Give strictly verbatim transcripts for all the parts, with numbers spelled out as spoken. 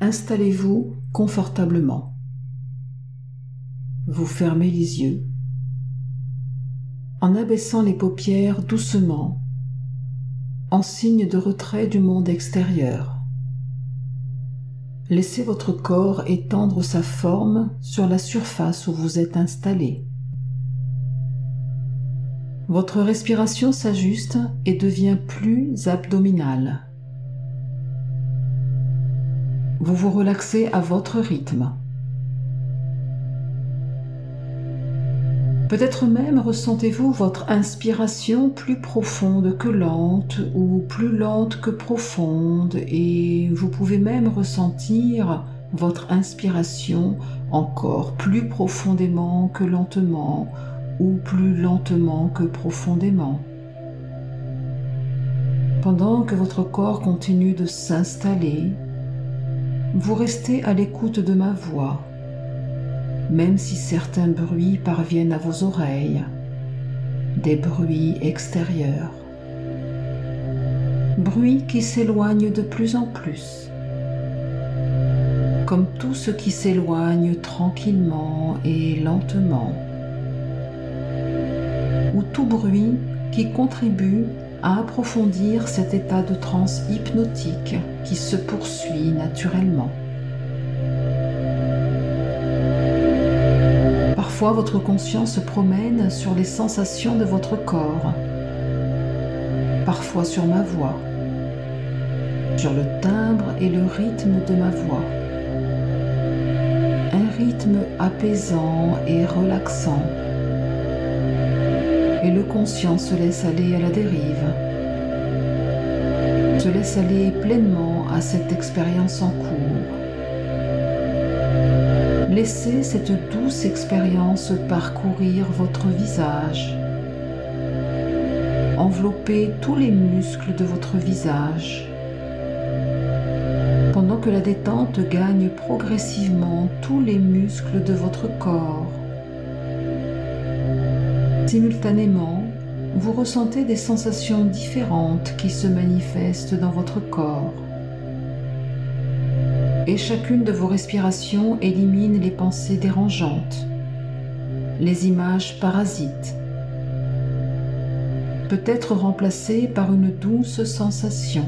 Installez-vous confortablement. Vous fermez les yeux. En abaissant les paupières doucement, en signe de retrait du monde extérieur. Laissez votre corps étendre sa forme sur la surface où vous êtes installé. Votre respiration s'ajuste et devient plus abdominale. Vous vous relaxez à votre rythme. Peut-être même ressentez-vous votre inspiration plus profonde que lente ou plus lente que profonde, et vous pouvez même ressentir votre inspiration encore plus profondément que lentement ou plus lentement que profondément. Pendant que votre corps continue de s'installer, vous restez à l'écoute de ma voix, même si certains bruits parviennent à vos oreilles, des bruits extérieurs, bruits qui s'éloignent de plus en plus, comme tout ce qui s'éloigne tranquillement et lentement, ou tout bruit qui contribue à approfondir cet état de transe hypnotique qui se poursuit naturellement. Parfois, votre conscience se promène sur les sensations de votre corps, parfois sur ma voix, sur le timbre et le rythme de ma voix. Un rythme apaisant et relaxant. Et le conscient se laisse aller à la dérive, se laisse aller pleinement à cette expérience en cours. Laissez cette douce expérience parcourir votre visage, envelopper tous les muscles de votre visage, pendant que la détente gagne progressivement tous les muscles de votre corps. Simultanément, vous ressentez des sensations différentes qui se manifestent dans votre corps. Et chacune de vos respirations élimine les pensées dérangeantes, les images parasites, peut être remplacées par une douce sensation.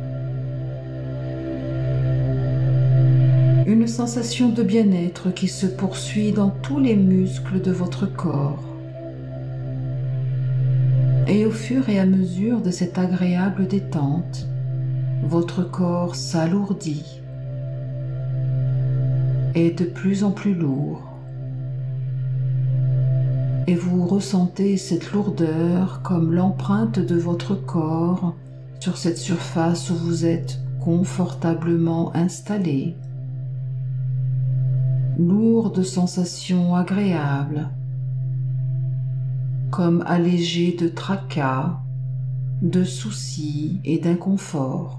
Une sensation de bien-être qui se poursuit dans tous les muscles de votre corps. Et au fur et à mesure de cette agréable détente, votre corps s'alourdit, est de plus en plus lourd, et vous ressentez cette lourdeur comme l'empreinte de votre corps sur cette surface où vous êtes confortablement installé. Lourde sensation agréable, comme allégé de tracas, de soucis et d'inconfort.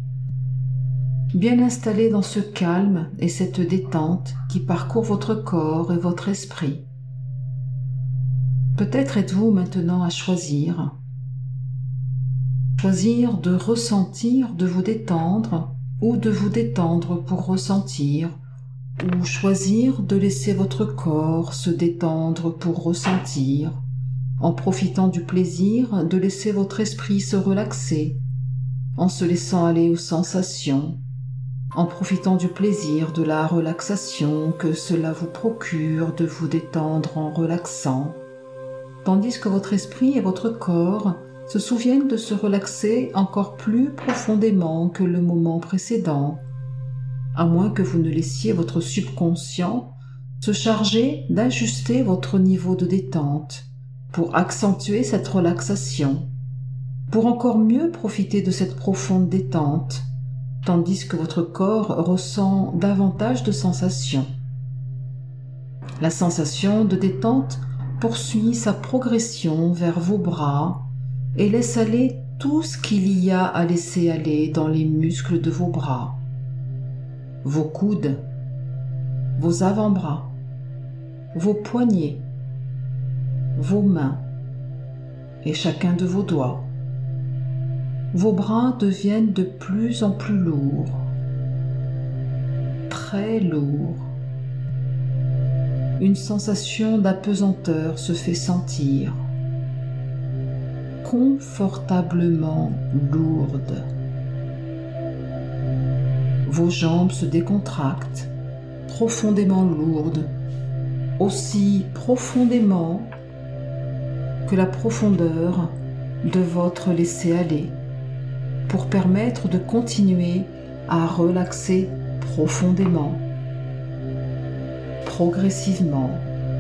Bien installé dans ce calme et cette détente qui parcourt votre corps et votre esprit. Peut-être êtes-vous maintenant à choisir. Choisir de ressentir, de vous détendre, ou de vous détendre pour ressentir, ou choisir de laisser votre corps se détendre pour ressentir, en profitant du plaisir de laisser votre esprit se relaxer, en se laissant aller aux sensations, en profitant du plaisir de la relaxation que cela vous procure de vous détendre en relaxant, tandis que votre esprit et votre corps se souviennent de se relaxer encore plus profondément que le moment précédent, à moins que vous ne laissiez votre subconscient se charger d'ajuster votre niveau de détente pour accentuer cette relaxation, pour encore mieux profiter de cette profonde détente, tandis que votre corps ressent davantage de sensations. La sensation de détente poursuit sa progression vers vos bras et laisse aller tout ce qu'il y a à laisser aller dans les muscles de vos bras, vos coudes, vos avant-bras, vos poignets, vos mains et chacun de vos doigts. Vos bras deviennent de plus en plus lourds. très lourd. Une sensation d'apesanteur se fait sentir, confortablement lourde. Vos jambes se décontractent, profondément lourdes, aussi profondément que la profondeur de votre laisser-aller, pour permettre de continuer à relaxer profondément, progressivement,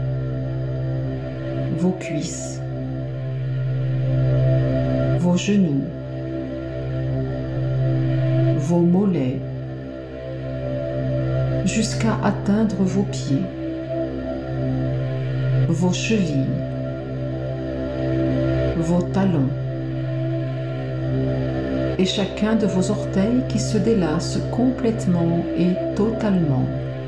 vos cuisses, vos genoux, vos mollets, jusqu'à atteindre vos pieds, vos chevilles, vos talons, et chacun de vos orteils qui se délasse complètement et totalement.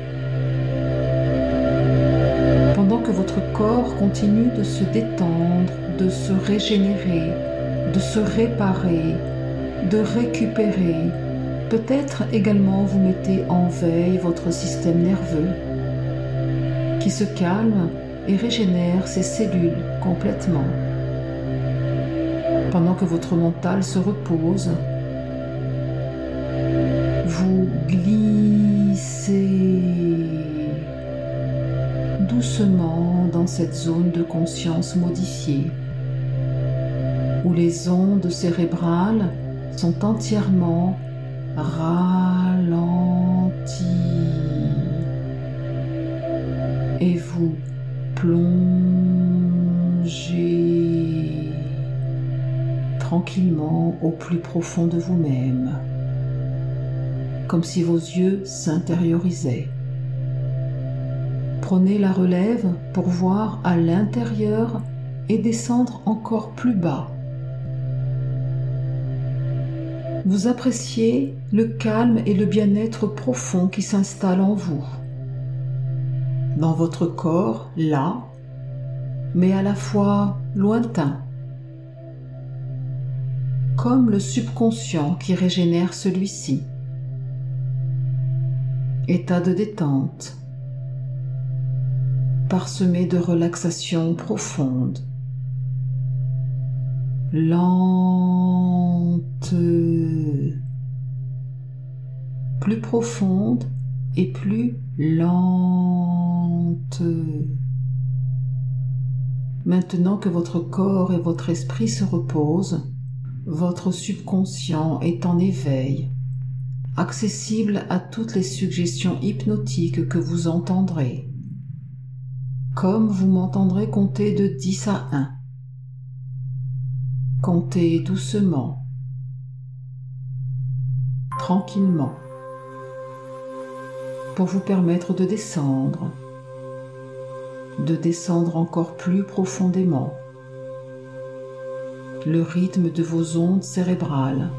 Pendant que votre corps continue de se détendre, de se régénérer, de se réparer, de récupérer, peut-être également vous mettez en veille votre système nerveux qui se calme et régénère ses cellules complètement. Pendant que votre mental se repose, vous glissez doucement dans cette zone de conscience modifiée, où les ondes cérébrales sont entièrement ralenties et vous plongez tranquillement au plus profond de vous-même, comme si vos yeux s'intériorisaient. Prenez la relève pour voir à l'intérieur et descendre encore plus bas. Vous appréciez le calme et le bien-être profond qui s'installe en vous, dans votre corps, là, mais à la fois lointain, comme le subconscient qui régénère celui-ci. État de détente, parsemé de relaxation profonde, lente, plus profonde et plus lente. Maintenant que votre corps et votre esprit se reposent, votre subconscient est en éveil, accessible à toutes les suggestions hypnotiques que vous entendrez, comme vous m'entendrez compter de dix à un. Comptez doucement, tranquillement, pour vous permettre de descendre, de descendre encore plus profondément, le rythme de vos ondes cérébrales,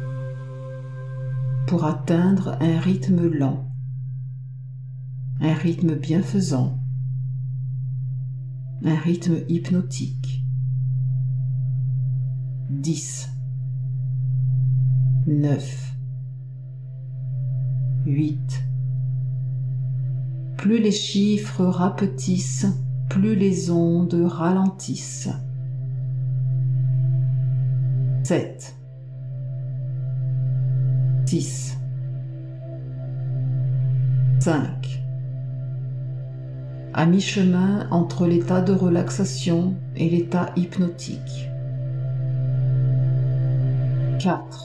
pour atteindre un rythme lent, un rythme bienfaisant, un rythme hypnotique. dix, neuf, huit. Plus les chiffres rapetissent, plus les ondes ralentissent. sept, six, cinq. À mi-chemin entre l'état de relaxation et l'état hypnotique. quatre,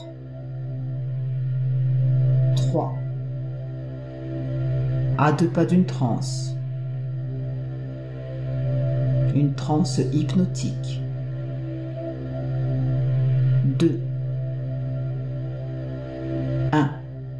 trois. À deux pas d'une transe. Une transe hypnotique. deux, un.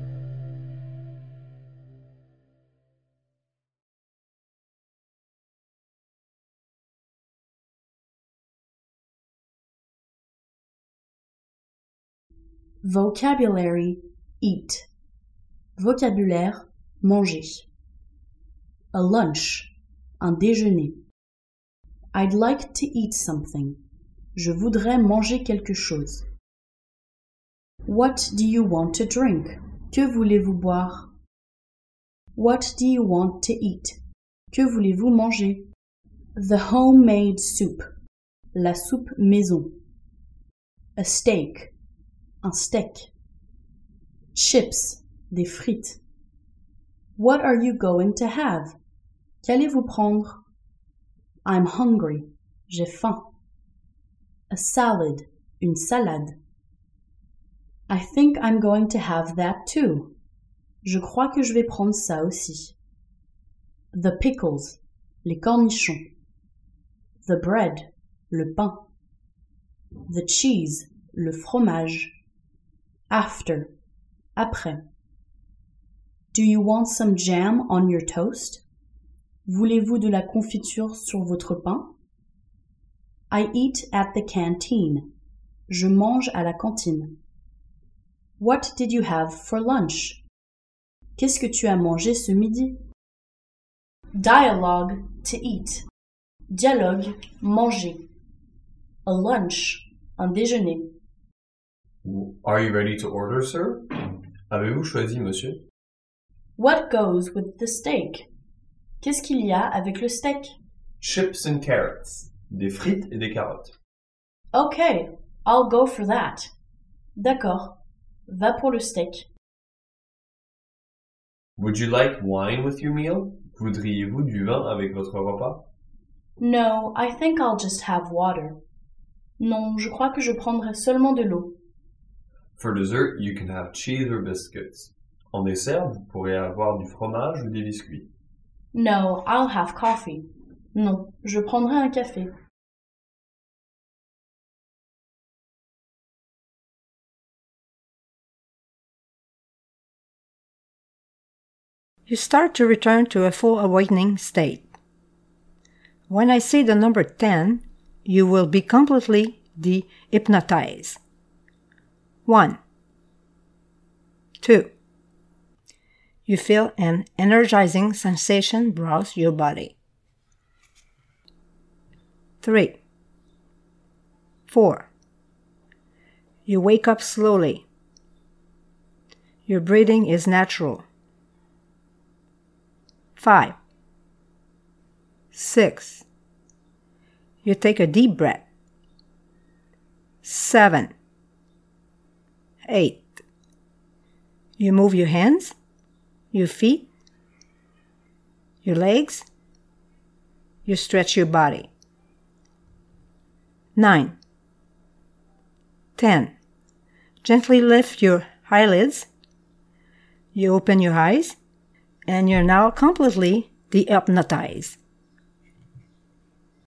Vocabulary, eat. Vocabulaire, manger. A lunch, un déjeuner. I'd like to eat something. Je voudrais manger quelque chose. What do you want to drink? Que voulez-vous boire? What do you want to eat? Que voulez-vous manger? The homemade soup. La soupe maison. A steak. Un steak. Chips. Des frites. What are you going to have? Qu'allez-vous prendre? I'm hungry. J'ai faim. A salad. Une salade. I think I'm going to have that too. Je crois que je vais prendre ça aussi. The pickles. Les cornichons. The bread. Le pain. The cheese. Le fromage. After. Après. Do you want some jam on your toast? Voulez-vous de la confiture sur votre pain? I eat at the canteen. Je mange à la cantine. What did you have for lunch? Qu'est-ce que tu as mangé ce midi? Dialogue, to eat. Dialogue, manger. A lunch, un déjeuner. Are you ready to order, sir? Avez-vous choisi, monsieur? What goes with the steak? Qu'est-ce qu'il y a avec le steak? Chips and carrots. Des frites et des carottes. Okay, I'll go for that. D'accord, va pour le steak. Would you like wine with your meal? Voudriez-vous du vin avec votre repas? No, I think I'll just have water. Non, je crois que je prendrai seulement de l'eau. For dessert, you can have cheese or biscuits. En dessert, vous pourrez avoir du fromage ou des biscuits. No, I'll have coffee. Non, je prendrai un café. You start to return to a full awakening state. When I say the number ten, you will be completely de-hypnotized. One. Two. You feel an energizing sensation browse your body. Three. Four. You wake up slowly. Your breathing is natural. Five. Six. You take a deep breath. Seven. Eight. You move your hands, your feet, your legs. You stretch your body. Nine. Ten. Gently lift your eyelids. You open your eyes, and you're now completely de-hypnotized.